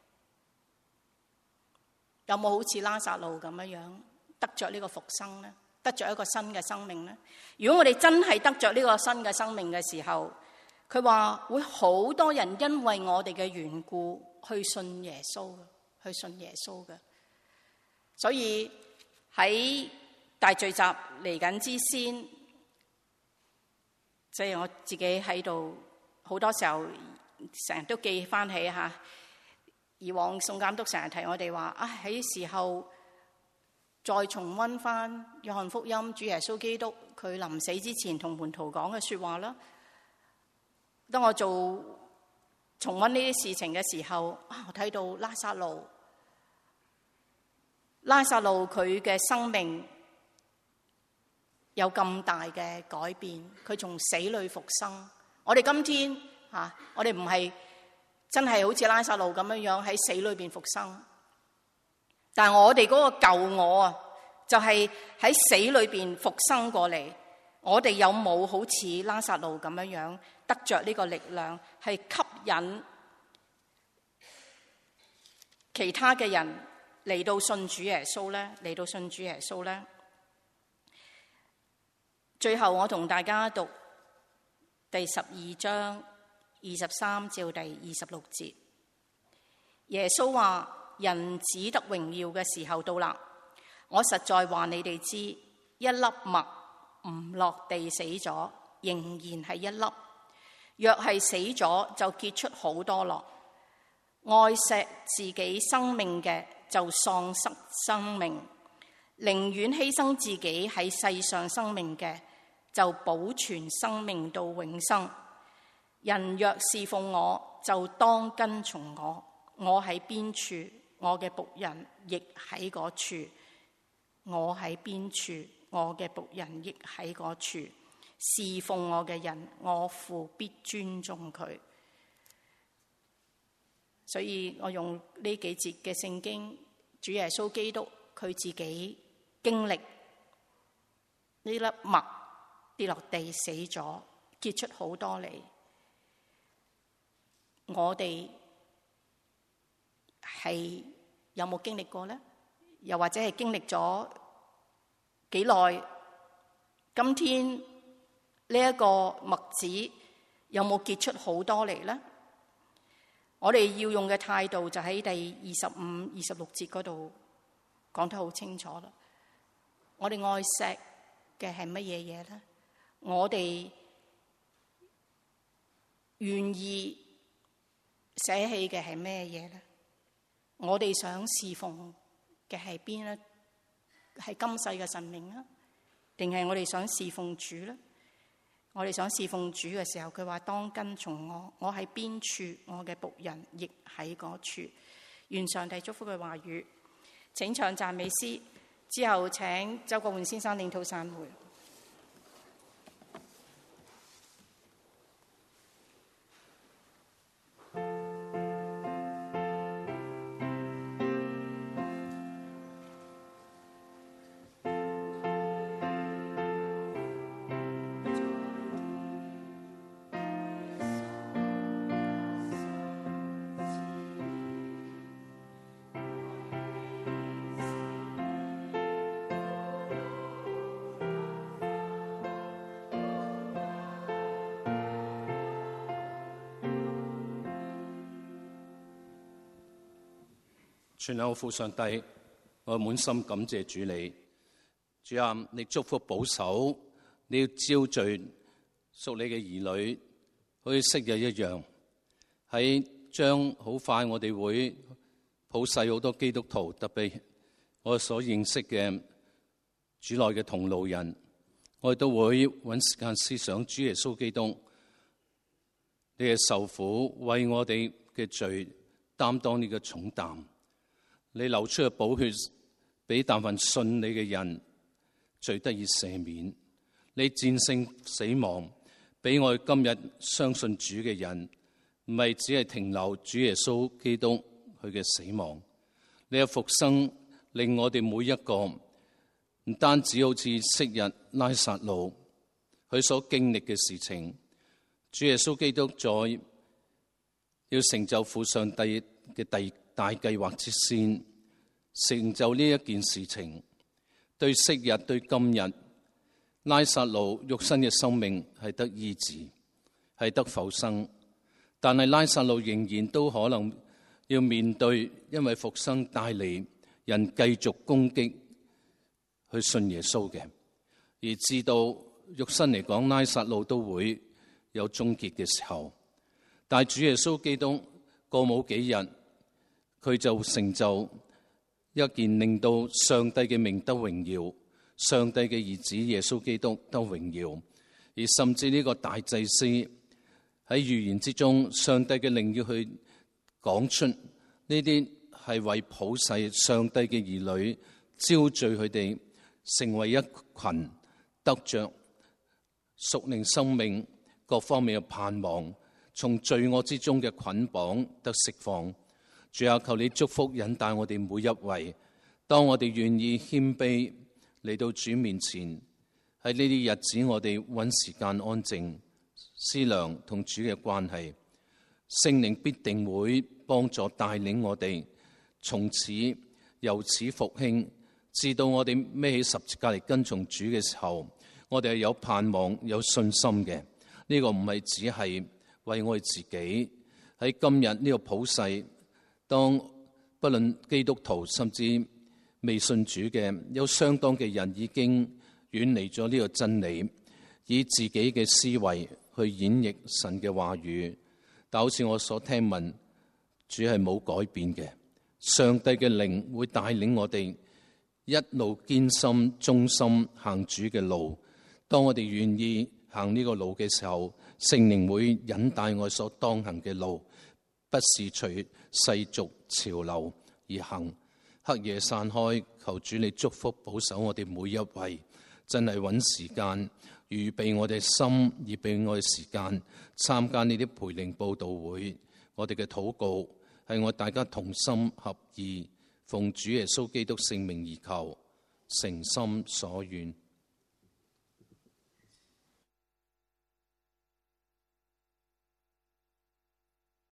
有冇好似拉撒路咁樣得着呢個復生呢？得着一個新嘅生命呢？如果我哋真係得着呢個新嘅生命嘅時候，佢話會好多人因為我哋嘅緣故去信耶穌，去信耶穌嘅。所以喺大聚集嚟緊之先，即係我自己喺度好多時候成日都記翻起吓，以往宋監督成日提我哋話喺時候再重溫翻約翰福音主耶穌基督佢臨死之前同門徒講嘅說話啦。當我做重溫呢啲事情嘅時候，我睇到拉撒路佢嘅生命有咁大嘅改變，佢從死裏復生。我哋今天我哋唔係真係好似拉撒路咁樣喺死裏邊復生，但係我哋嗰個舊我啊，就係喺死裏邊復生過嚟。我哋有冇好似拉撒路咁樣得着呢個力量，係吸引其他嘅人嚟到信主耶穌咧？嚟到信主耶穌咧？最後我同大家讀第12章23至第26節。耶穌話：人子得榮耀嘅時候到啦。我實在話你哋知，一粒麥唔落地死咗，仍然係一粒；若係死咗，就結出好多落。愛惜自己生命嘅，就喪失生命；寧願犧牲自己喺世上生命嘅，就保存生命到永生。人若侍奉我，就當跟從我。我喺邊處，我嘅僕人亦喺嗰處。我喺邊處，我嘅僕人亦喺嗰處。侍奉我嘅人，我父必尊重佢。所以我用呢幾節嘅聖經，主耶穌基督佢自己經歷呢粒麥跌落地死咗，結出好多嚟。我哋係有冇經歷過呢？又或者係經歷咗幾耐？今天呢一個麥子有冇結出好多嚟呢？我哋要用嘅態度就喺第25、26節嗰度講得好清楚啦。我哋愛錫嘅係乜嘢嘢呢？我哋願意捨棄嘅係咩嘢呢？我哋想侍奉嘅係邊呢？係今世嘅神明啊，定係我哋想侍奉主呢？我哋想侍奉主嘅時候，佢話當跟從我，我喺邊處，我嘅僕人亦喺嗰處。願上帝祝福佢話語。請唱讚美詩，之後請周國煥先生領禱散會。 全能父上帝，我滿心感謝主你。主啊，你祝福保守，你要招聚屬你嘅兒女，好似昔日一樣。喺將好快我哋會普世好多基督徒，特別我所認識嘅主內嘅同路人，我哋都會揾時間思想主耶穌基督，你嘅受苦，為我哋嘅罪擔當呢個重擔。你流出嘅寶血，俾但凡信你嘅人罪得以赦免。你戰勝死亡，俾我哋今日相信主嘅人，唔係只係停留主耶穌基督佢嘅死亡。你嘅復生令我哋每一個唔單止好似昔日拉撒路佢所經歷嘅事情，主耶穌基督在要成就父上帝嘅大計劃之先，成就呢一件事情，對昔日對今日，拉撒路肉身嘅生命係得醫治，係得復生，但係拉撒路仍然都可能要面對，因為復生帶嚟人繼續攻擊去信耶穌嘅，而至到肉身嚟講，拉撒路都會有終結嘅時候。但係主耶穌基督過冇幾日，佢就成就一件令到上帝嘅名得榮耀，上帝嘅兒子耶穌基督得榮耀，而甚至呢個大祭司喺預言之中，上帝嘅靈要去講出呢啲係為普世上帝嘅兒女招聚佢哋成為一群，得着屬靈生命各方面嘅盼望，從罪惡之中嘅捆綁得釋放。主啊，求你祝福引帶我哋每一位，當我哋願意謙卑嚟到主面前，喺呢啲日子我哋揾時間安靜思量同主嘅關係，聖靈必定會幫助帶領我哋，從此由此復興，至到我哋孭起十字架嚟跟從主嘅時候，我哋係有盼望有信心嘅。呢個唔係只係為我哋自己，喺今日呢個普世，當不論基督徒甚至未信主嘅，有相當嘅人已經遠離咗呢個真理，以自己嘅思維去演繹神嘅話語。但好似我所聽聞，主係冇改變嘅，上帝嘅靈會帶領我哋一路堅心忠心行主嘅路。當我哋願意行呢個路嘅時候，聖靈會引帶我所當行嘅路，不是隨世俗潮流而行。黑夜散開，求主你祝福保守我哋每一位，真係揾時間預備我哋心，預備我哋時間參加呢啲培靈佈道會。我哋嘅禱告係我大家同心合意，奉主耶穌基督聖名而求，誠心所願。